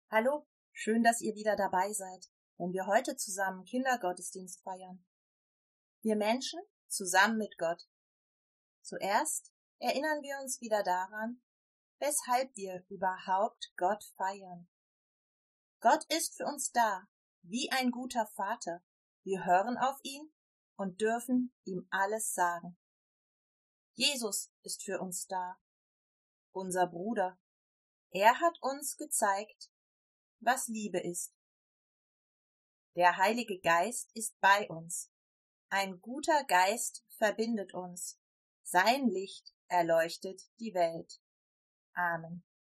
Hallo, schön, dass ihr wieder dabei seid, wenn wir heute zusammen Kindergottesdienst feiern. Wir Menschen zusammen mit Gott. Zuerst erinnern wir uns wieder daran, weshalb wir überhaupt Gott feiern. Gott ist für uns da, wie ein guter Vater. Wir hören auf ihn und dürfen ihm alles sagen. Jesus ist für uns da, unser Bruder. Er hat uns gezeigt, was Liebe ist. Der Heilige Geist ist bei uns. Ein guter Geist verbindet uns. Sein Licht erleuchtet die Welt. Amen.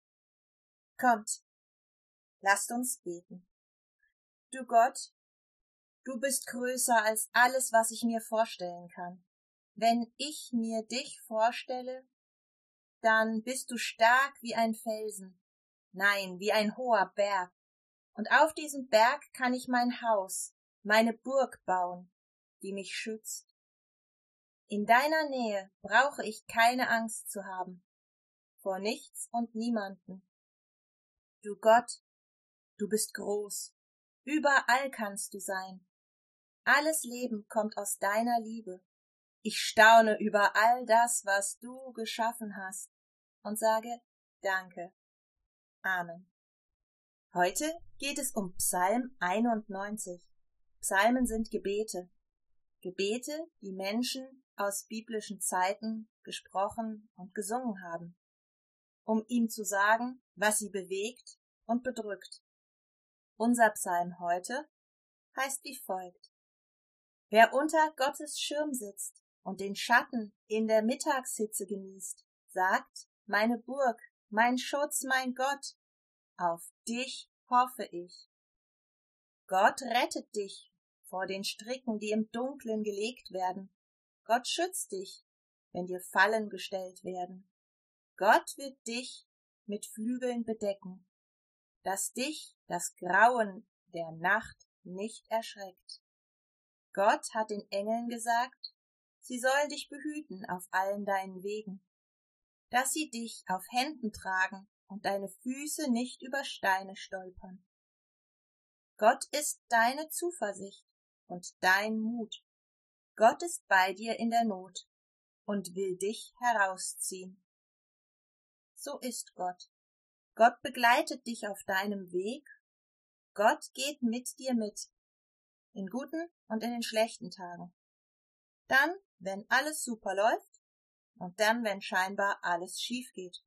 Kommt, lasst uns beten. Du Gott, du bist größer als alles, was ich mir vorstellen kann. Wenn ich mir dich vorstelle, dann bist du stark wie ein Felsen, nein, wie ein hoher Berg. Und auf diesem Berg kann ich mein Haus, meine Burg bauen, die mich schützt. In deiner Nähe brauche ich keine Angst zu haben, vor nichts und niemanden. Du Gott, du bist groß, überall kannst du sein. Alles Leben kommt aus deiner Liebe. Ich staune über all das, was du geschaffen hast, und sage Danke. Amen. Heute geht es um Psalm 91. Psalmen sind Gebete. Gebete, die Menschen aus biblischen Zeiten gesprochen und gesungen haben, um ihm zu sagen, was sie bewegt und bedrückt. Unser Psalm heute heißt wie folgt: Wer unter Gottes Schirm sitzt und den Schatten in der Mittagshitze genießt, sagt, meine Burg, mein Schutz, mein Gott, auf dich hoffe ich. Gott rettet dich vor den Stricken, die im Dunklen gelegt werden. Gott schützt dich, wenn dir Fallen gestellt werden. Gott wird dich mit Flügeln bedecken, dass dich das Grauen der Nacht nicht erschreckt. Gott hat den Engeln gesagt, sie sollen dich behüten auf allen deinen Wegen, dass sie dich auf Händen tragen und deine Füße nicht über Steine stolpern. Gott ist deine Zuversicht und dein Mut. Gott ist bei dir in der Not und will dich herausziehen. So ist Gott. Gott begleitet dich auf deinem Weg. Gott geht mit dir mit, in guten und in den schlechten Tagen. Dann, wenn alles super läuft, und dann, wenn scheinbar alles schief geht.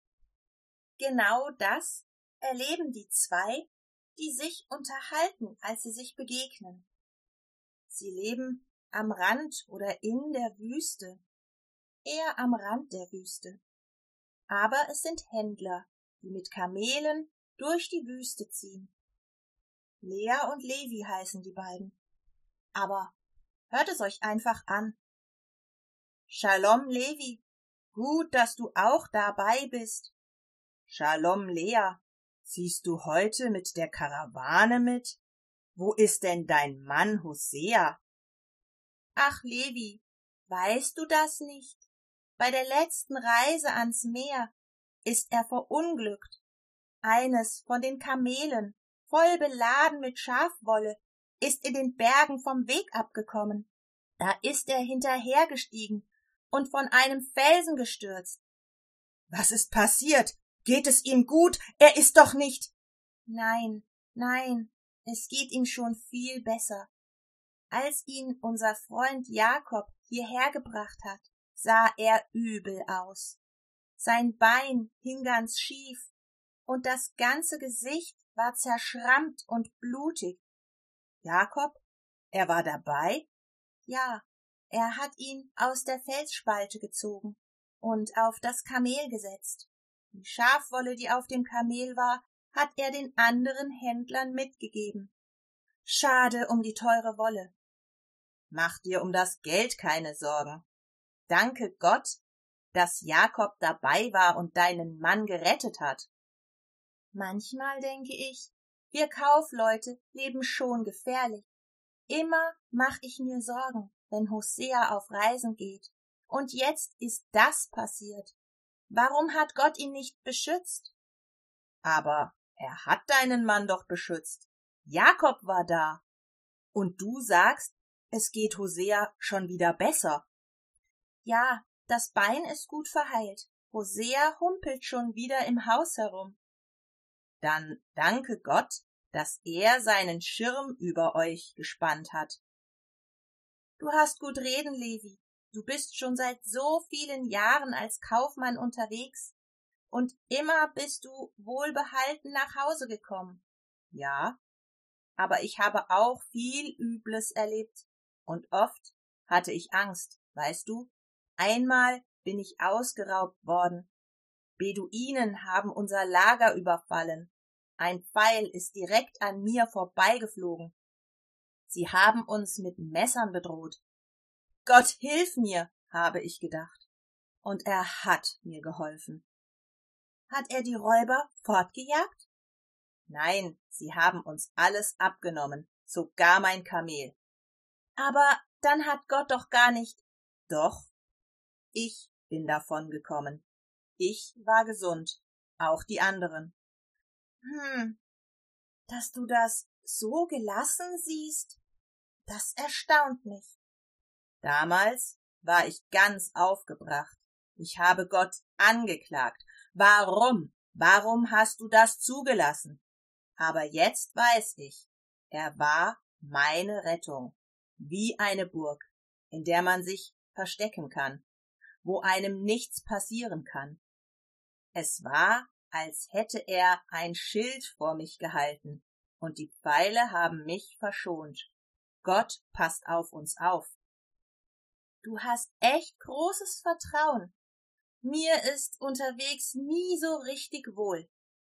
Genau das erleben die zwei, die sich unterhalten, als sie sich begegnen. Sie leben am Rand oder in der Wüste, eher am Rand der Wüste. Aber es sind Händler, die mit Kamelen durch die Wüste ziehen. Lea und Levi heißen die beiden. Aber hört es euch einfach an. Shalom Levi, gut, dass du auch dabei bist. Shalom Lea, ziehst du heute mit der Karawane mit? Wo ist denn dein Mann Hosea? Ach Levi, weißt du das nicht? Bei der letzten Reise ans Meer ist er verunglückt. Eines von den Kamelen, voll beladen mit Schafwolle, ist in den Bergen vom Weg abgekommen. Da ist er hinterhergestiegen und von einem Felsen gestürzt. Was ist passiert? Geht es ihm gut? Er ist doch nicht... Nein, es geht ihm schon viel besser. Als ihn unser Freund Jakob hierher gebracht hat, sah er übel aus. Sein Bein hing ganz schief und das ganze Gesicht war zerschrammt und blutig. Jakob, er war dabei? Ja, er hat ihn aus der Felsspalte gezogen und auf das Kamel gesetzt. Die Schafwolle, die auf dem Kamel war, hat er den anderen Händlern mitgegeben. Schade um die teure Wolle. Mach dir um das Geld keine Sorgen. Danke Gott, dass Jakob dabei war und deinen Mann gerettet hat. Manchmal denke ich, wir Kaufleute leben schon gefährlich. Immer mach ich mir Sorgen, wenn Hosea auf Reisen geht. Und jetzt ist das passiert. Warum hat Gott ihn nicht beschützt? Aber er hat deinen Mann doch beschützt. Jakob war da. Und du sagst, es geht Hosea schon wieder besser. Ja, das Bein ist gut verheilt. Hosea humpelt schon wieder im Haus herum. Dann danke Gott, dass er seinen Schirm über euch gespannt hat. Du hast gut reden, Levi. Du bist schon seit so vielen Jahren als Kaufmann unterwegs und immer bist du wohlbehalten nach Hause gekommen. Ja, aber ich habe auch viel Übles erlebt und oft hatte ich Angst, weißt du? Einmal bin ich ausgeraubt worden. Beduinen haben unser Lager überfallen. Ein Pfeil ist direkt an mir vorbeigeflogen. Sie haben uns mit Messern bedroht. Gott, hilf mir, habe ich gedacht. Und er hat mir geholfen. Hat er die Räuber fortgejagt? Nein, sie haben uns alles abgenommen, sogar mein Kamel. Aber dann hat Gott doch gar nicht. Doch, ich bin davongekommen. Ich war gesund, auch die anderen. Dass du das so gelassen siehst, das erstaunt mich. Damals war ich ganz aufgebracht. Ich habe Gott angeklagt. Warum? Warum hast du das zugelassen? Aber jetzt weiß ich, er war meine Rettung, wie eine Burg, in der man sich verstecken kann, wo einem nichts passieren kann. Es war, als hätte er ein Schild vor mich gehalten, und die Pfeile haben mich verschont. Gott passt auf uns auf. Du hast echt großes Vertrauen. Mir ist unterwegs nie so richtig wohl.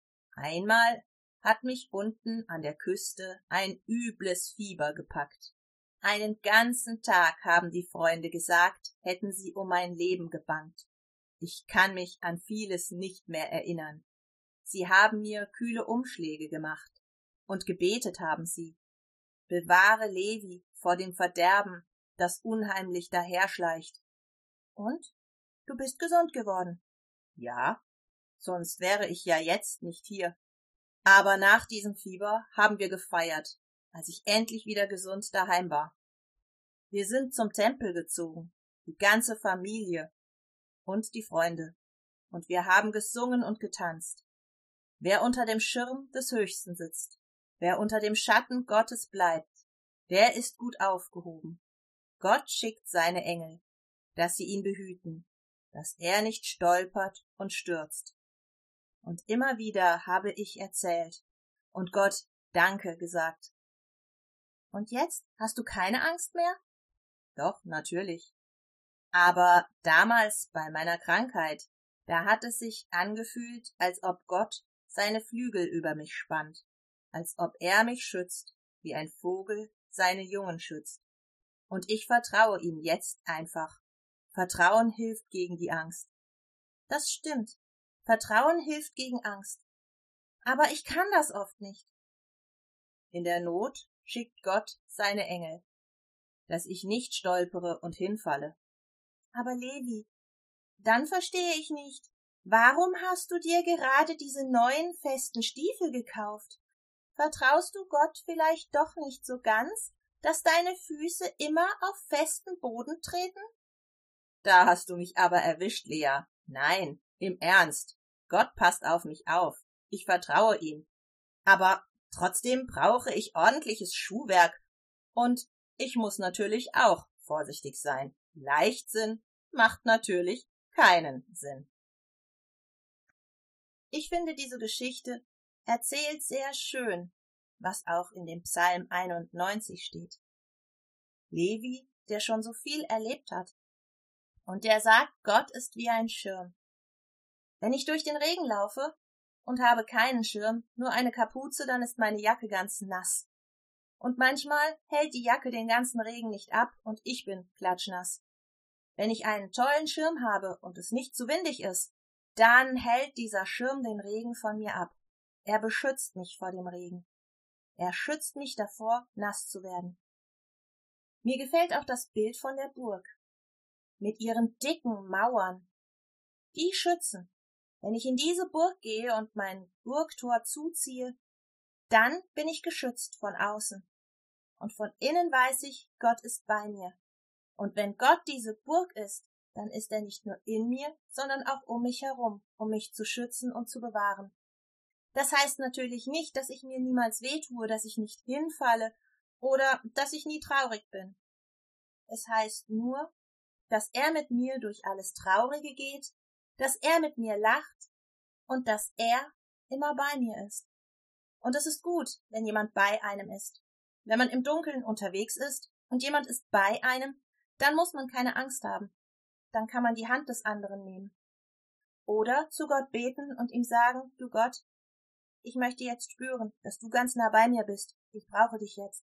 Einmal hat mich unten an der Küste ein übles Fieber gepackt. Einen ganzen Tag haben die Freunde gesagt, hätten sie um mein Leben gebangt. Ich kann mich an vieles nicht mehr erinnern. Sie haben mir kühle Umschläge gemacht, und gebetet haben sie. Bewahre Levi vor dem Verderben, das unheimlich daherschleicht. Und? Du bist gesund geworden? Ja, sonst wäre ich ja jetzt nicht hier. Aber nach diesem Fieber haben wir gefeiert, als ich endlich wieder gesund daheim war. Wir sind zum Tempel gezogen, die ganze Familie und die Freunde, und wir haben gesungen und getanzt. Wer unter dem Schirm des Höchsten sitzt, wer unter dem Schatten Gottes bleibt, der ist gut aufgehoben. Gott schickt seine Engel, dass sie ihn behüten, dass er nicht stolpert und stürzt. Und immer wieder habe ich erzählt und Gott Danke gesagt. Und jetzt hast du keine Angst mehr? Doch, natürlich. Aber damals bei meiner Krankheit, da hat es sich angefühlt, als ob Gott seine Flügel über mich spannt, als ob er mich schützt, wie ein Vogel seine Jungen schützt. Und ich vertraue ihm jetzt einfach. Vertrauen hilft gegen die Angst. Das stimmt. Vertrauen hilft gegen Angst. Aber ich kann das oft nicht. In der Not schickt Gott seine Engel, dass ich nicht stolpere und hinfalle. Aber Levi, dann verstehe ich nicht. Warum hast du dir gerade diese neuen festen Stiefel gekauft? Vertraust du Gott vielleicht doch nicht so ganz, dass deine Füße immer auf festen Boden treten? Da hast du mich aber erwischt, Lea. Nein, im Ernst. Gott passt auf mich auf. Ich vertraue ihm. Aber trotzdem brauche ich ordentliches Schuhwerk. Und ich muss natürlich auch vorsichtig sein. Leichtsinn macht natürlich keinen Sinn. Ich finde, diese Geschichte erzählt sehr schön, was auch in dem Psalm 91 steht. Levi, der schon so viel erlebt hat, und der sagt, Gott ist wie ein Schirm. Wenn ich durch den Regen laufe und habe keinen Schirm, nur eine Kapuze, dann ist meine Jacke ganz nass. Und manchmal hält die Jacke den ganzen Regen nicht ab und ich bin klatschnass. Wenn ich einen tollen Schirm habe und es nicht zu windig ist, dann hält dieser Schirm den Regen von mir ab. Er beschützt mich vor dem Regen. Er schützt mich davor, nass zu werden. Mir gefällt auch das Bild von der Burg. Mit ihren dicken Mauern. Die schützen. Wenn ich in diese Burg gehe und mein Burgtor zuziehe, dann bin ich geschützt von außen. Und von innen weiß ich, Gott ist bei mir. Und wenn Gott diese Burg ist, dann ist er nicht nur in mir, sondern auch um mich herum, um mich zu schützen und zu bewahren. Das heißt natürlich nicht, dass ich mir niemals wehtue, dass ich nicht hinfalle oder dass ich nie traurig bin. Es heißt nur, dass er mit mir durch alles Traurige geht, dass er mit mir lacht und dass er immer bei mir ist. Und es ist gut, wenn jemand bei einem ist. Wenn man im Dunkeln unterwegs ist und jemand ist bei einem, dann muss man keine Angst haben. Dann kann man die Hand des anderen nehmen. Oder zu Gott beten und ihm sagen, du Gott, ich möchte jetzt spüren, dass du ganz nah bei mir bist. Ich brauche dich jetzt.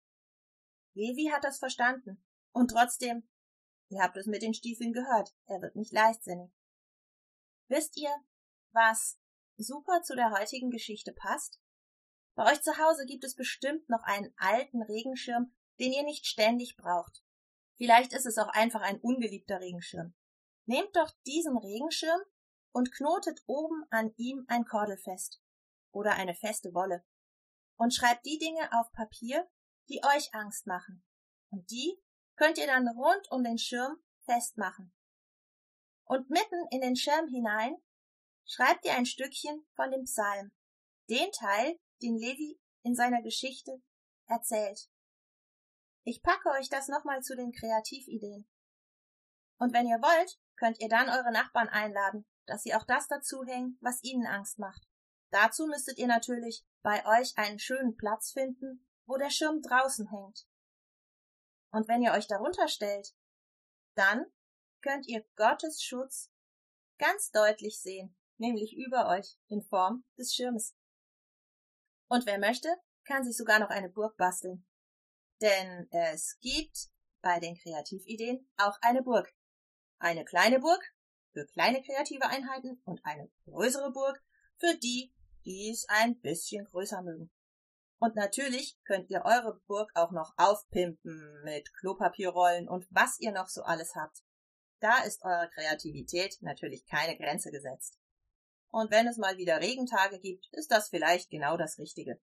Levi hat das verstanden. Und trotzdem, ihr habt es mit den Stiefeln gehört, er wird nicht leichtsinnig. Wisst ihr, was super zu der heutigen Geschichte passt? Bei euch zu Hause gibt es bestimmt noch einen alten Regenschirm, den ihr nicht ständig braucht. Vielleicht ist es auch einfach ein ungeliebter Regenschirm. Nehmt doch diesen Regenschirm und knotet oben an ihm ein Kordel fest oder eine feste Wolle und schreibt die Dinge auf Papier, die euch Angst machen. Und die könnt ihr dann rund um den Schirm festmachen. Und mitten in den Schirm hinein schreibt ihr ein Stückchen von dem Psalm, den Teil, den Levi in seiner Geschichte erzählt. Ich packe euch das nochmal zu den Kreativideen. Und wenn ihr wollt, könnt ihr dann eure Nachbarn einladen, dass sie auch das dazuhängen, was ihnen Angst macht. Dazu müsstet ihr natürlich bei euch einen schönen Platz finden, wo der Schirm draußen hängt. Und wenn ihr euch darunter stellt, dann könnt ihr Gottes Schutz ganz deutlich sehen, nämlich über euch in Form des Schirmes. Und wer möchte, kann sich sogar noch eine Burg basteln. Denn es gibt bei den Kreativideen auch eine Burg. Eine kleine Burg für kleine kreative Einheiten und eine größere Burg für die, die es ein bisschen größer mögen. Und natürlich könnt ihr eure Burg auch noch aufpimpen mit Klopapierrollen und was ihr noch so alles habt. Da ist eurer Kreativität natürlich keine Grenze gesetzt. Und wenn es mal wieder Regentage gibt, ist das vielleicht genau das Richtige.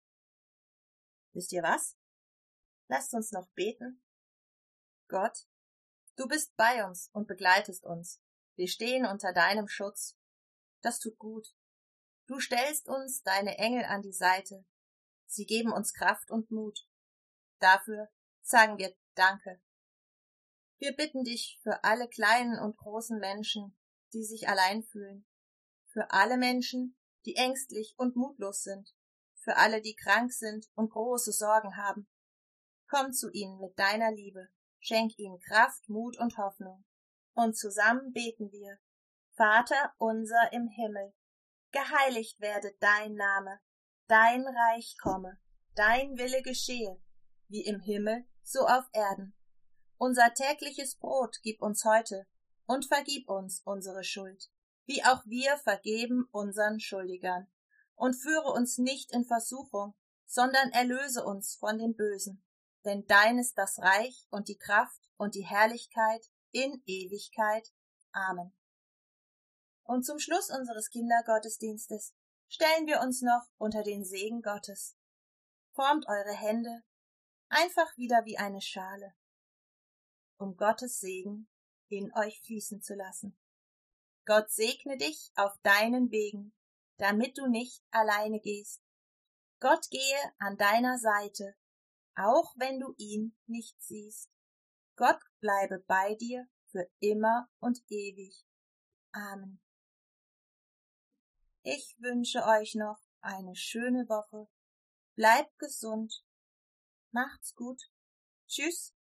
Wisst ihr was? Lasst uns noch beten. Gott, du bist bei uns und begleitest uns. Wir stehen unter deinem Schutz. Das tut gut. Du stellst uns deine Engel an die Seite. Sie geben uns Kraft und Mut. Dafür sagen wir Danke. Wir bitten dich für alle kleinen und großen Menschen, die sich allein fühlen. Für alle Menschen, die ängstlich und mutlos sind. Für alle, die krank sind und große Sorgen haben. Komm zu ihnen mit deiner Liebe. Schenk ihnen Kraft, Mut und Hoffnung. Und zusammen beten wir. Vater unser im Himmel, geheiligt werde dein Name, dein Reich komme, dein Wille geschehe, wie im Himmel, so auf Erden. Unser tägliches Brot gib uns heute und vergib uns unsere Schuld, wie auch wir vergeben unseren Schuldigern. Und führe uns nicht in Versuchung, sondern erlöse uns von dem Bösen. Denn dein ist das Reich und die Kraft und die Herrlichkeit in Ewigkeit. Amen. Und zum Schluss unseres Kindergottesdienstes stellen wir uns noch unter den Segen Gottes. Formt eure Hände einfach wieder wie eine Schale, um Gottes Segen in euch fließen zu lassen. Gott segne dich auf deinen Wegen, damit du nicht alleine gehst. Gott gehe an deiner Seite, auch wenn du ihn nicht siehst. Gott bleibe bei dir für immer und ewig. Amen. Ich wünsche euch noch eine schöne Woche. Bleibt gesund. Macht's gut. Tschüss.